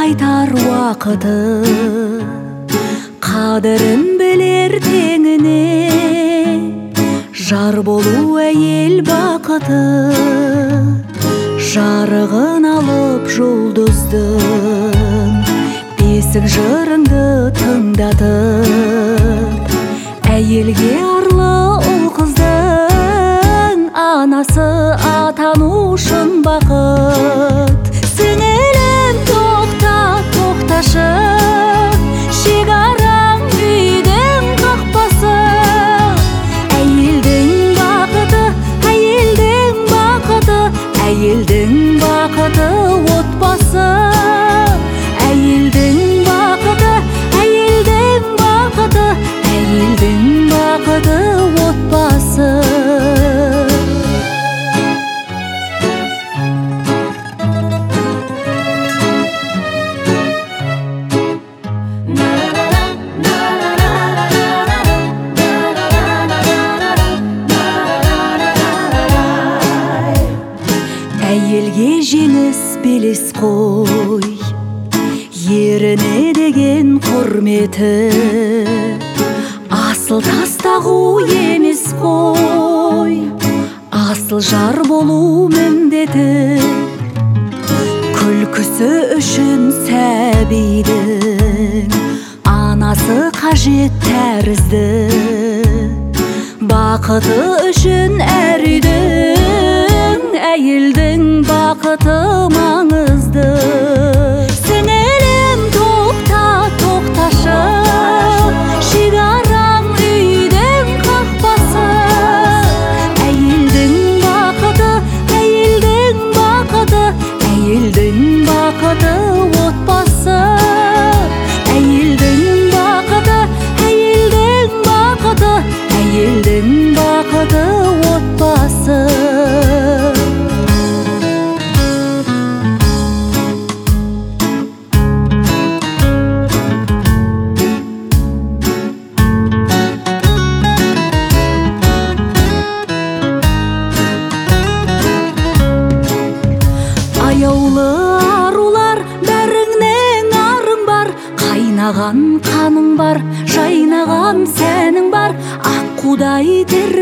қайтар уақыты, қадірін білер теңіне. Жар болу әйел бақыты, жарығын алып жұлдыздың, бесік жырыңды тыңдатып. Әйелге арлы ұл қыздың, анасы атану шын бақыт. Сіңілім тоқташы, шекараң үйдің қақпасы. Әйелдің бақыты, әйелдің бақыты, әйелдің бақыты отбасы. Әйелдің бақыты, әйелдің бақыты, әйелдің бақыты отбасы. Әйелге жеңіс белес қой, еріне деген құрметі. Асыл тастағу емес қой, асыл жар болу міндеті. Күлкісі үшін сәбидің, анасы қажет тәрізді. Бақыты үшін әр үйдің, әйелдің бақыты маңызды. Сіңілім тоқташы, шекараң үйдің қақпасы. Әйелдің бақыты, әйелдің бақыты, әйелдің бақыты отбасы. Әйелдің бақыты, әйелдің бақыты, әйелдің бақыты отбасы. Аяулы арулар, бәріңнен арың бар, қайнаған қаның бар, жайнаған сәнің бар. Аққудай тер